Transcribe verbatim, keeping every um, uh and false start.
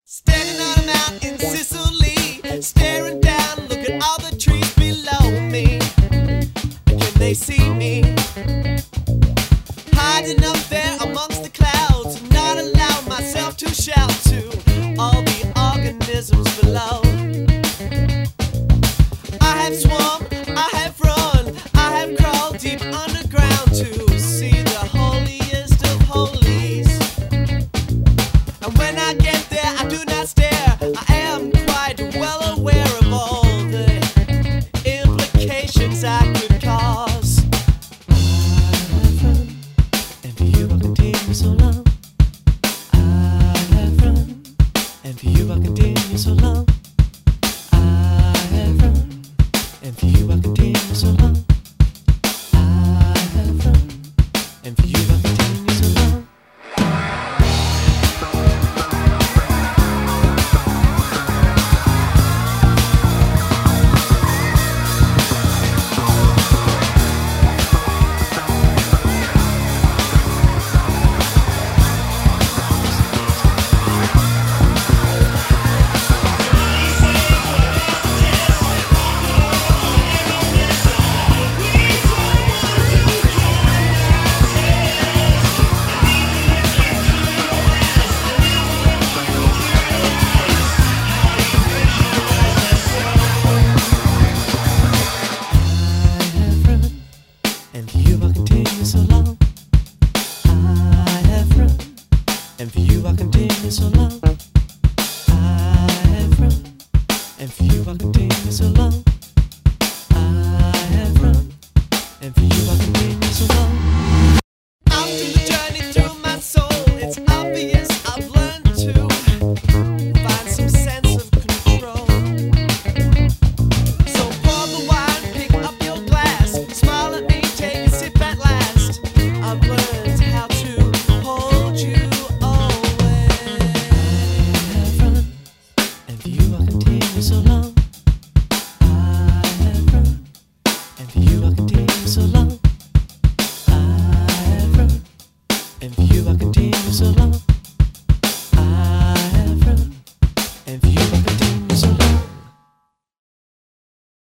Standing on a mountain in Sicily, staring down, look at all the trees below me. Can they see me? Hiding up there amongst the clouds, not allow myself to shout to all the organisms below. I have swum, I have run, I have crawled deep underground to see the holiest of holies. And when I get there, I do not stare. I am quite well aware of all the implications I could cause. I have run, and for you I'll continue so long. I have run, and for you I'll continue so long. I have run, and for you I'll continue so long. I have run, and for you I'll continue so long. And for you I'll continue so long. I have run, and for you I'll continue so long. I have run, and for you I'll continue so long. I have run, and for you I'll continue so long. After the journey through my soul, it's obvious I've learned to find some sense of control. So pour the wine, pick up your glass, smile at me, take a sip at last. I've learned how to hold you always. I have run, and for you I'll continue so long.